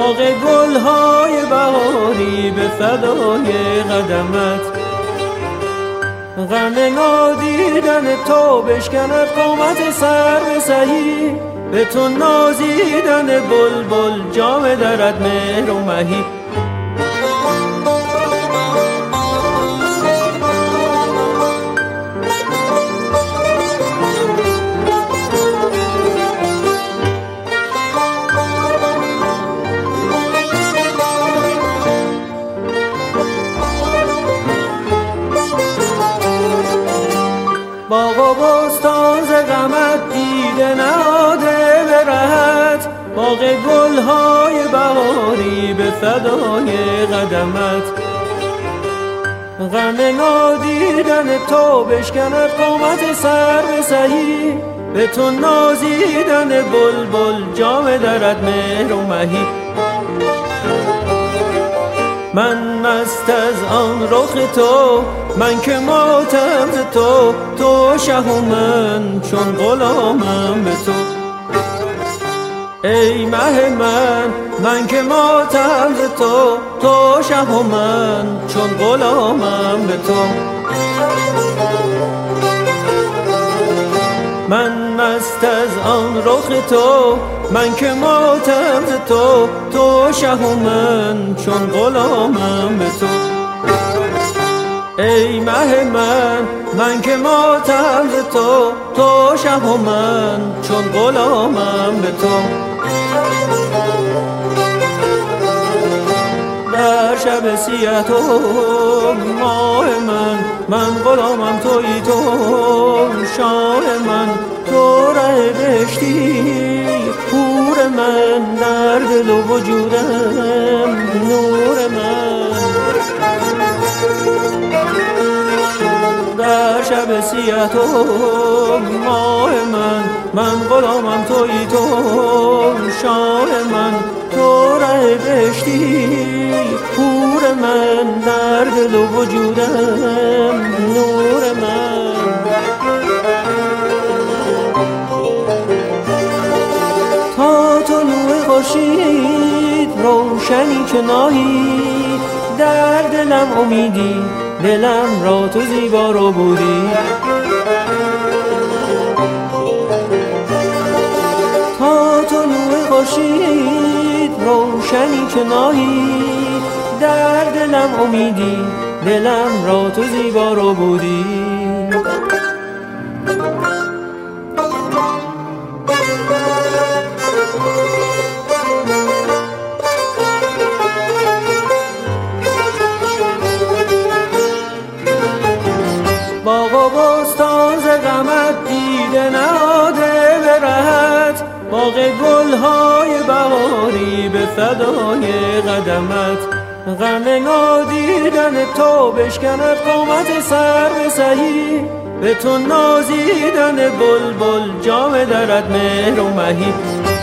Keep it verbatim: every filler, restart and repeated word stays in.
باغ گلهای بهاری به فدای قدمت. غم نادیدن تو بشکند قامت سرو سهی، به تو نازیدن بلبل جام درد مهر و مهی. باغ و بستان ز غمت دیده نهاده به رهت، باغ گلهای بهاری به فدای قدمت. غم نادیدن تو بشکند قامت سرو سهی، به تو نازیدن بلبل جام درد مهر و مهی. من مست از آن رخ تو، من که ماتم ز تو، تو شه و من چون غلامم به تو. ای مه من، من که ماتم ز تو، تو شه و من چون غلامم به تو. من مست از آن رخ تو، من که ماتم ز تو، تو شه و من چون غلامم به تو. ای مه من، من که ماتم ز تو، تو شه و من چون غلامم به تو. در شب سیه تو ماه من، من غلامم تویی تو شاه من. تو ره بهشتی حور من، در دل و وجودم نور من. در شب سیه تو ماه من، من غلامم تویی تو شاه من. تو ره بهشتی حور من، در دل و وجودم نور من. تا طلوع خورشید روشنی چو ناهی، در دلم امیدی دلم را تو زیبا رو بودی. تا طلوع خورشید روشنی چو ناهی، در دلم امیدی دلم را تو زیبا رو بودی. باغ و بستان ز غمت دیده نهاده به رهت، باغ گلهای بهاری به فدای قدمت. غم نادیدن تو بشکند قامت سرو سهی، به تو نازیدن بلبل جام درد مهر و مهی.